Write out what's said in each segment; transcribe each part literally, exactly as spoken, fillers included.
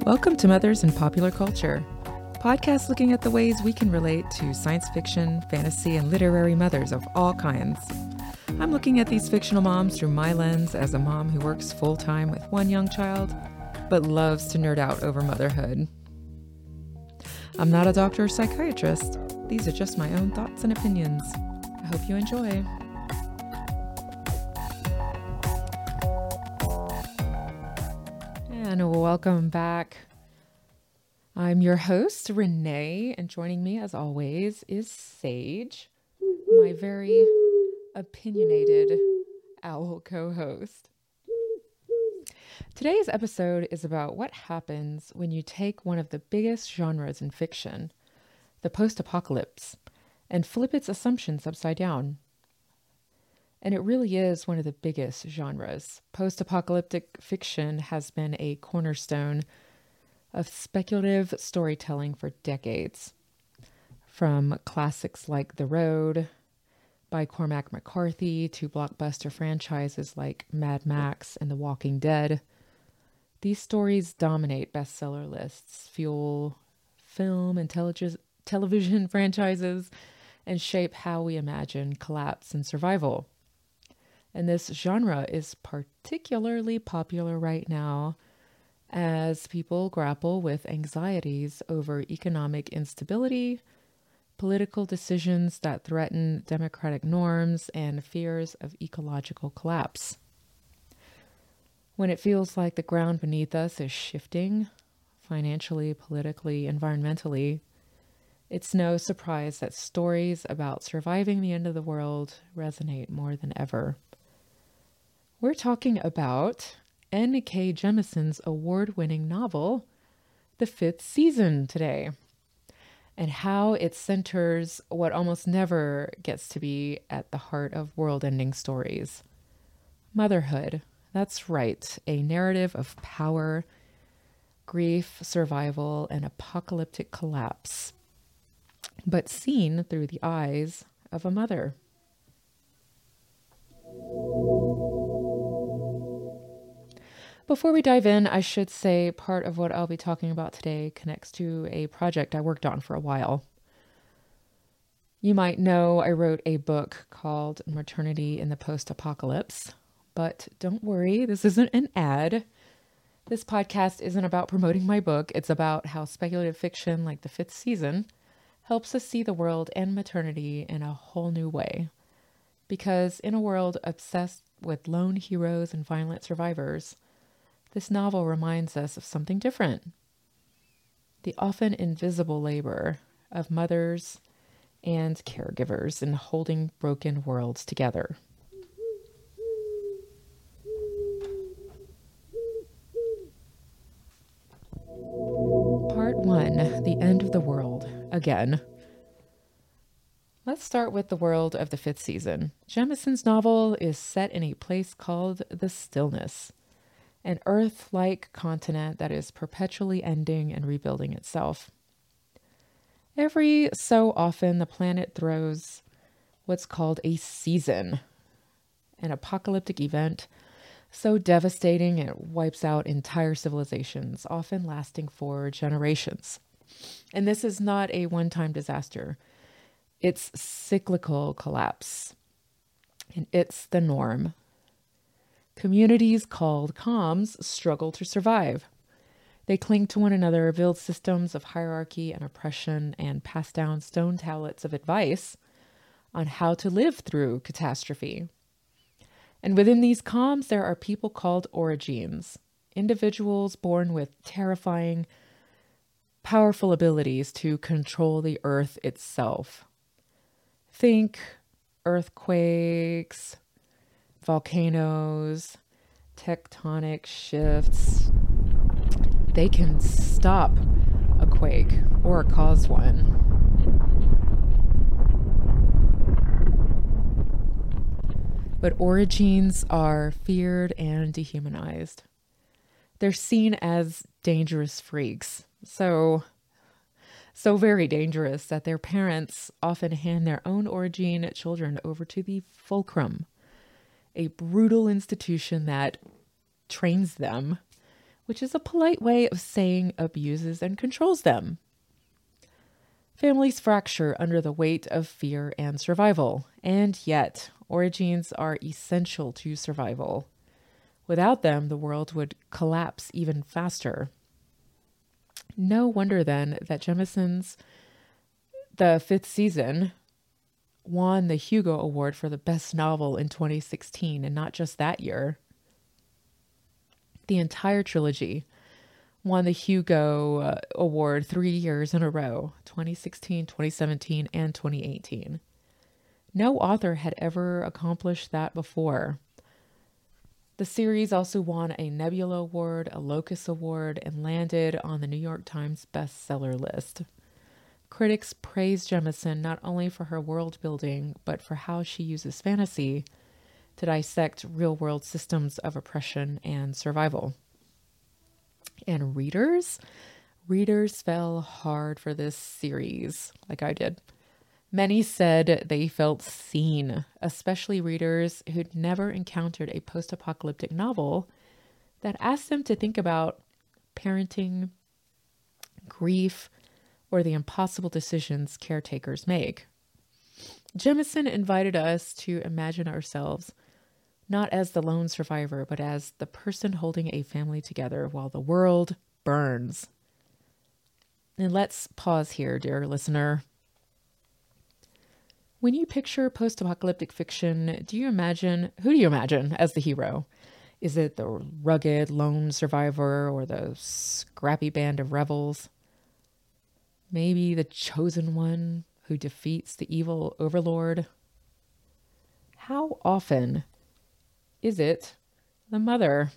Welcome to Mothers in Popular Culture, podcast looking at the ways we can relate to science fiction, fantasy, and literary mothers of all kinds. I'm looking at these fictional moms through my lens as a mom who works full-time with one young child, but loves to nerd out over motherhood. I'm not a doctor or psychiatrist. These are just my own thoughts and opinions. I hope you enjoy. And welcome back. I'm your host, Renee, and joining me as always is Sage, my very opinionated owl co-host. Today's episode is about what happens when you take one of the biggest genres in fiction, the post-apocalypse, and flip its assumptions upside down. And it really is one of the biggest genres. Post-apocalyptic fiction has been a cornerstone of speculative storytelling for decades. From classics like The Road by Cormac McCarthy to blockbuster franchises like Mad Max and The Walking Dead, these stories dominate bestseller lists, fuel film and tele- television franchises, and shape how we imagine collapse and survival. And this genre is particularly popular right now as people grapple with anxieties over economic instability, political decisions that threaten democratic norms, and fears of ecological collapse. When it feels like the ground beneath us is shifting, financially, politically, environmentally, it's no surprise that stories about surviving the end of the world resonate more than ever. We're talking about N K Jemisin's award-winning novel, The Fifth Season, today, and how it centers what almost never gets to be at the heart of world-ending stories. Motherhood. That's right, a narrative of power, grief, survival, and apocalyptic collapse, but seen through the eyes of a mother. Before we dive in, I should say part of what I'll be talking about today connects to a project I worked on for a while. You might know I wrote a book called Maternity in the Post-Apocalypse, but don't worry, this isn't an ad. This podcast isn't about promoting my book. It's about how speculative fiction like The Fifth Season helps us see the world and maternity in a whole new way. Because in a world obsessed with lone heroes and violent survivors, this novel reminds us of something different. The often invisible labor of mothers and caregivers in holding broken worlds together. Part one, the end of the world, again. Let's start with the world of The Fifth Season. Jemisin's novel is set in a place called The Stillness, an Earth-like continent that is perpetually ending and rebuilding itself. Every so often, the planet throws what's called a season, an apocalyptic event so devastating it wipes out entire civilizations, often lasting for generations. And this is not a one-time disaster. It's cyclical collapse, and it's the norm. Communities called comms struggle to survive. They cling to one another, build systems of hierarchy and oppression, and pass down stone tablets of advice on how to live through catastrophe. And within these comms, there are people called origines, individuals born with terrifying, powerful abilities to control the earth itself. Think earthquakes, volcanoes, tectonic shifts. They can stop a quake or cause one. But origins are feared and dehumanized. They're seen as dangerous freaks. So, so very dangerous that their parents often hand their own origin children over to the Fulcrum, a brutal institution that trains them which is a polite way of saying abuses and controls them. Families fracture under the weight of fear and survival, and yet origins are essential to survival. Without them, the world would collapse even faster. No wonder then that Jemisin's The Fifth Season won the Hugo Award for the best novel in twenty sixteen, and not just that year. The entire trilogy won the Hugo uh, Award three years in a row, twenty sixteen, twenty seventeen, and twenty eighteen. No author had ever accomplished that before. The series also won a Nebula Award, a Locus Award, and landed on the New York Times bestseller list. Critics praised Jemisin not only for her world building, but for how she uses fantasy to dissect real-world systems of oppression and survival. And readers? Readers fell hard for this series, like I did. Many said they felt seen, especially readers who'd never encountered a post-apocalyptic novel that asked them to think about parenting, grief, or the impossible decisions caretakers make. Jemisin invited us to imagine ourselves not as the lone survivor, but as the person holding a family together while the world burns. And let's pause here, dear listener. When you picture post-apocalyptic fiction, do you imagine, who do you imagine as the hero? Is it the rugged lone survivor or the scrappy band of rebels? Maybe the chosen one who defeats the evil overlord? How often is it the mother?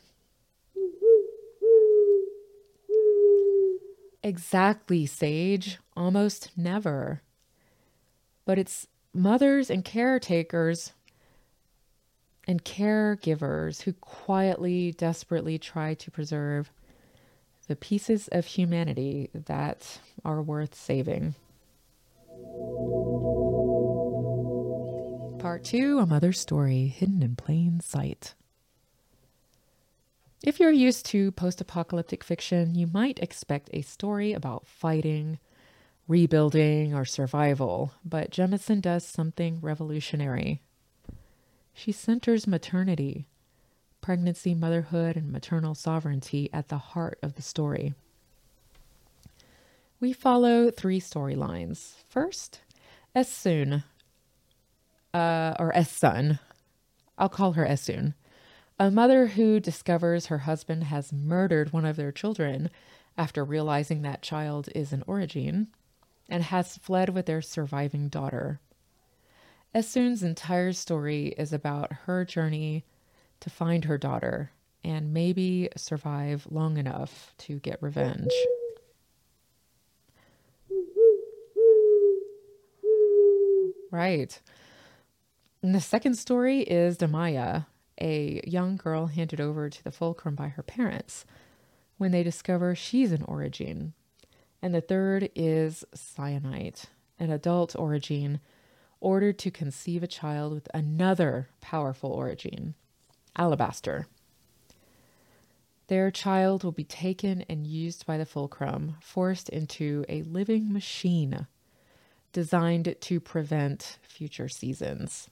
Exactly, Sage. Almost never. But it's mothers and caretakers and caregivers who quietly, desperately try to preserve the pieces of humanity that are worth saving. Part two, A Mother's Story, Hidden in Plain Sight. If you're used to post-apocalyptic fiction, you might expect a story about fighting, rebuilding, or survival, but Jemisin does something revolutionary. She centers maternity, pregnancy, motherhood, and maternal sovereignty at the heart of the story. We follow three storylines. First, Esun, uh, or Esun. I'll call her Esun, a mother who discovers her husband has murdered one of their children after realizing that child is an origin, and has fled with their surviving daughter. Esun's entire story is about her journey to find her daughter and maybe survive long enough to get revenge. Right. And the second story is Damaya, a young girl handed over to the fulcrum by her parents when they discover she's an origin. And the third is Cyanite, an adult origin ordered to conceive a child with another powerful origin, Alabaster. Their child will be taken and used by the fulcrum, forced into a living machine designed to prevent future seasons.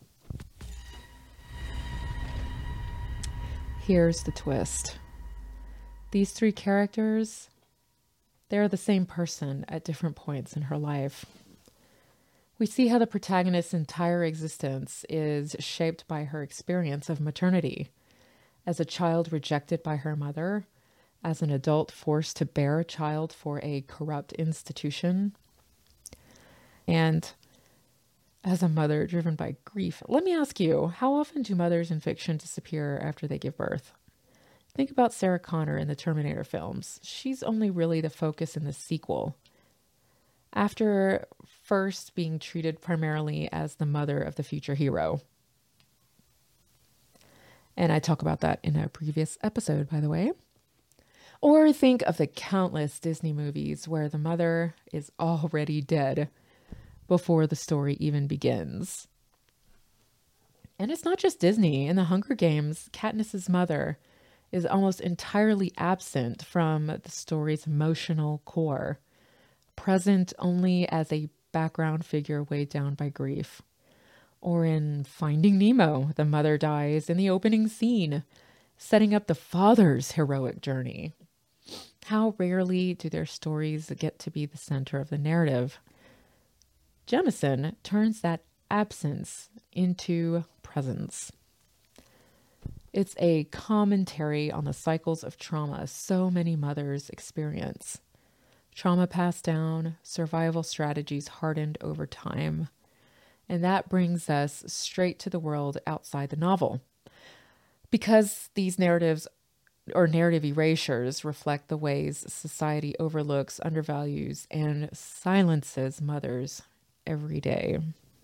Here's the twist. These three characters, they're the same person at different points in her life. We see how the protagonist's entire existence is shaped by her experience of maternity, as a child rejected by her mother, as an adult forced to bear a child for a corrupt institution, and as a mother driven by grief. Let me ask you, how often do mothers in fiction disappear after they give birth? Think about Sarah Connor in the Terminator films. She's only really the focus in the sequel, after first being treated primarily as the mother of the future hero. And I talk about that in a previous episode, by the way. Or think of the countless Disney movies where the mother is already dead before the story even begins. And it's not just Disney. In The Hunger Games, Katniss's mother, is almost entirely absent from the story's emotional core, present only as a background figure weighed down by grief. Or in Finding Nemo, the mother dies in the opening scene, setting up the father's heroic journey. How rarely do their stories get to be the center of the narrative? Jemisin turns that absence into presence. It's a commentary on the cycles of trauma so many mothers experience. Trauma passed down, survival strategies hardened over time. And that brings us straight to the world outside the novel. Because these narratives or narrative erasures reflect the ways society overlooks, undervalues, and silences mothers every day.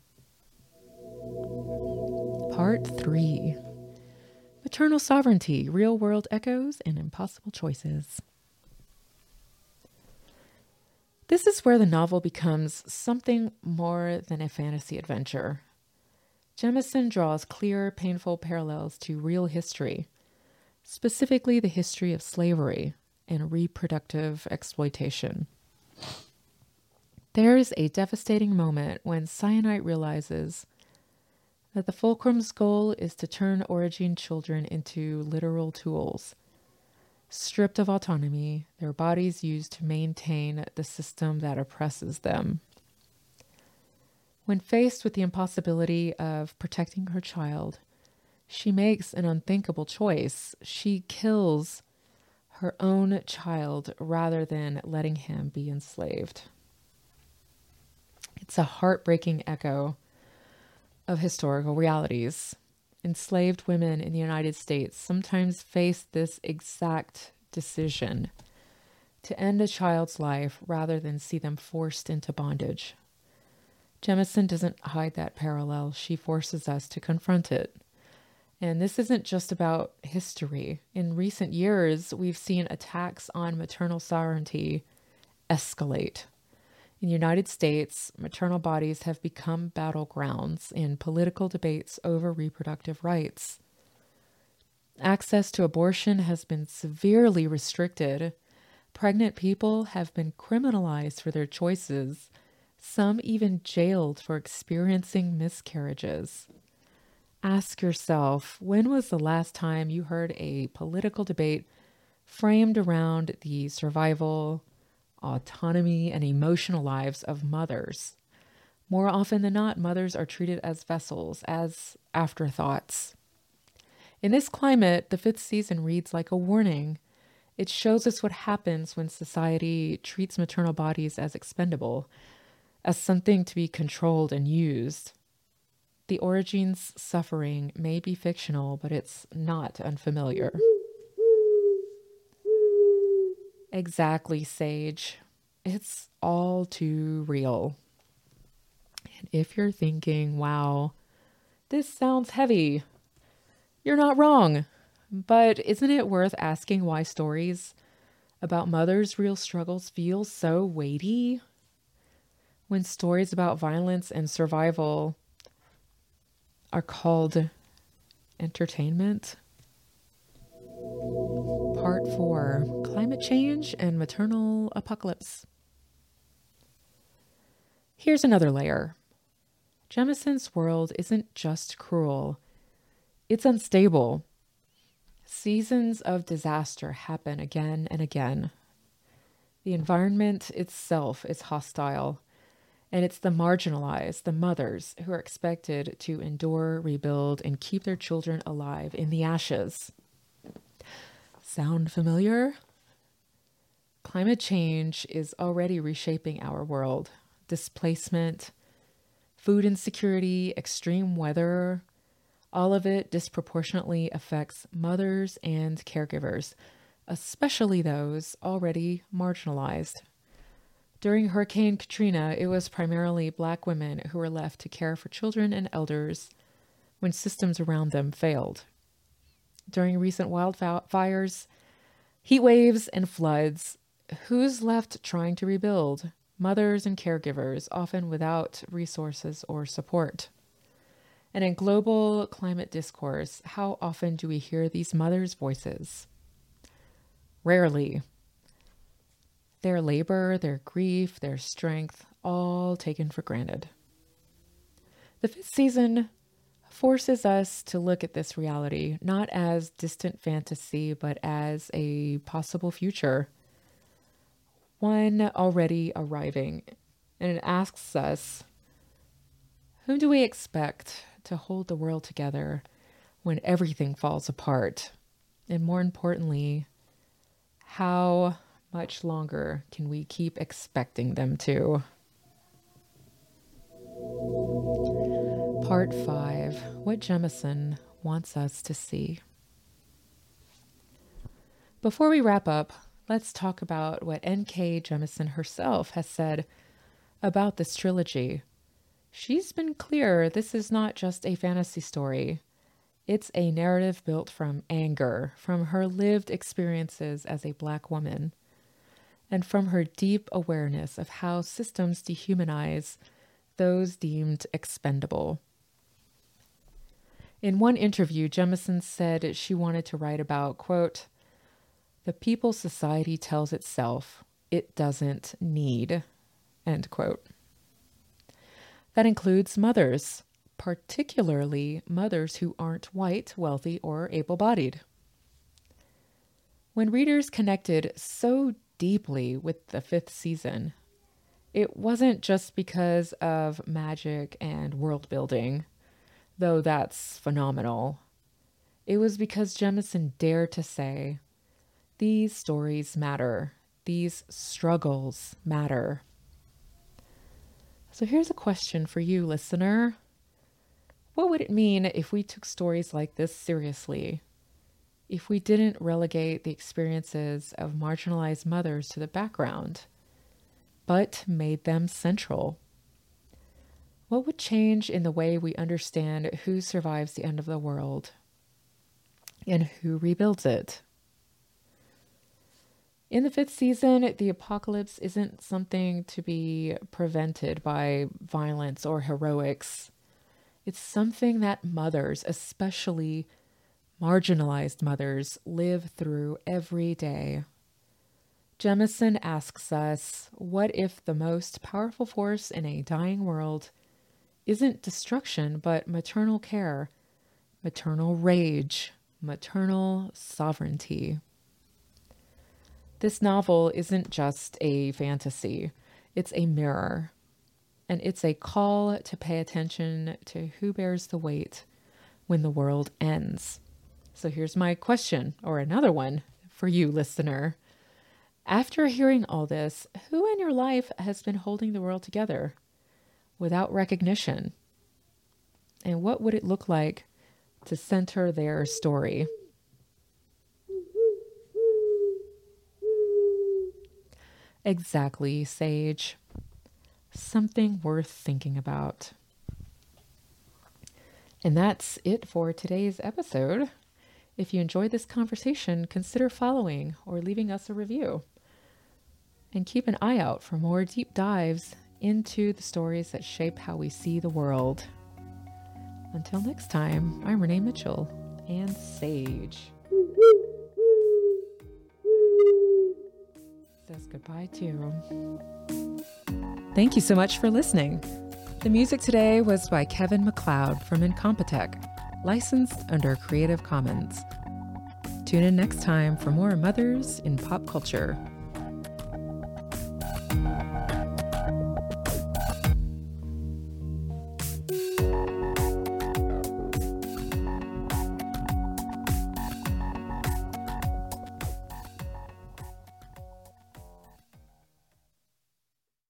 Part three. Maternal sovereignty, real-world echoes, and impossible choices. This is where the novel becomes something more than a fantasy adventure. Jemisin draws clear, painful parallels to real history, specifically the history of slavery and reproductive exploitation. There is a devastating moment when Cyanite realizes that the Fulcrum's goal is to turn origin children into literal tools. Stripped of autonomy, their bodies used to maintain the system that oppresses them. When faced with the impossibility of protecting her child, she makes an unthinkable choice. She kills her own child rather than letting him be enslaved. It's a heartbreaking echo of historical realities. Enslaved women in the United States sometimes face this exact decision to end a child's life rather than see them forced into bondage. Jemisin doesn't hide that parallel. She forces us to confront it. And this isn't just about history. In recent years, we've seen attacks on maternal sovereignty escalate. In the United States, maternal bodies have become battlegrounds in political debates over reproductive rights. Access to abortion has been severely restricted. Pregnant people have been criminalized for their choices, some even jailed for experiencing miscarriages. Ask yourself, when was the last time you heard a political debate framed around the survival, autonomy, and emotional lives of mothers? More often than not, mothers are treated as vessels, as afterthoughts. In this climate, the fifth season reads like a warning. It shows us what happens when society treats maternal bodies as expendable, as something to be controlled and used. The origins suffering may be fictional, but it's not unfamiliar. Exactly, Sage. It's all too real. And if you're thinking, wow, this sounds heavy, you're not wrong. But isn't it worth asking why stories about mothers' real struggles feel so weighty? When stories about violence and survival are called entertainment? Part four, climate change and maternal apocalypse. Here's another layer. Jemisin's world isn't just cruel, it's unstable. Seasons of disaster happen again and again. The environment itself is hostile, and it's the marginalized, the mothers, who are expected to endure, rebuild, and keep their children alive in the ashes. Sound familiar? Climate change is already reshaping our world. Displacement, food insecurity, extreme weather, all of it disproportionately affects mothers and caregivers, especially those already marginalized. During Hurricane Katrina, it was primarily Black women who were left to care for children and elders when systems around them failed. During recent wildfires, heat waves, and floods, who's left trying to rebuild? Mothers and caregivers, often without resources or support. And in global climate discourse, how often do we hear these mothers' voices? Rarely. Their labor, their grief, their strength, all taken for granted. The fifth season forces us to look at this reality, not as distant fantasy, but as a possible future, one already arriving. And it asks us, whom do we expect to hold the world together when everything falls apart? And more importantly, how much longer can we keep expecting them to? Part five, what Jemisin wants us to see. Before we wrap up, let's talk about what N K Jemisin herself has said about this trilogy. She's been clear this is not just a fantasy story. It's a narrative built from anger, from her lived experiences as a Black woman, and from her deep awareness of how systems dehumanize those deemed expendable. In one interview, Jemisin said she wanted to write about, quote, the people society tells itself it doesn't need, end quote. That includes mothers, particularly mothers who aren't white, wealthy, or able-bodied. When readers connected so deeply with the fifth season, it wasn't just because of magic and world building, though that's phenomenal. It was because Jemisin dared to say, these stories matter. These struggles matter. So here's a question for you, listener. What would it mean if we took stories like this seriously? If we didn't relegate the experiences of marginalized mothers to the background, but made them central? What would change in the way we understand who survives the end of the world and who rebuilds it? In the fifth season, the apocalypse isn't something to be prevented by violence or heroics. It's something that mothers, especially marginalized mothers, live through every day. Jemisin asks us, what if the most powerful force in a dying world isn't destruction, but maternal care, maternal rage, maternal sovereignty? This novel isn't just a fantasy. It's a mirror. And it's a call to pay attention to who bears the weight when the world ends. So here's my question, or another one for you, listener. After hearing all this, who in your life has been holding the world together without recognition? And what would it look like to center their story? Exactly, Sage. Something worth thinking about. And that's it for today's episode. If you enjoyed this conversation, consider following or leaving us a review. And keep an eye out for more deep dives into the stories that shape how we see the world. Until next time, I'm Renee Mitchell and Sage says goodbye too. Thank you so much for listening. The music today was by Kevin MacLeod from Incompetech, licensed under Creative Commons. Tune in next time for more Mothers in Pop Culture.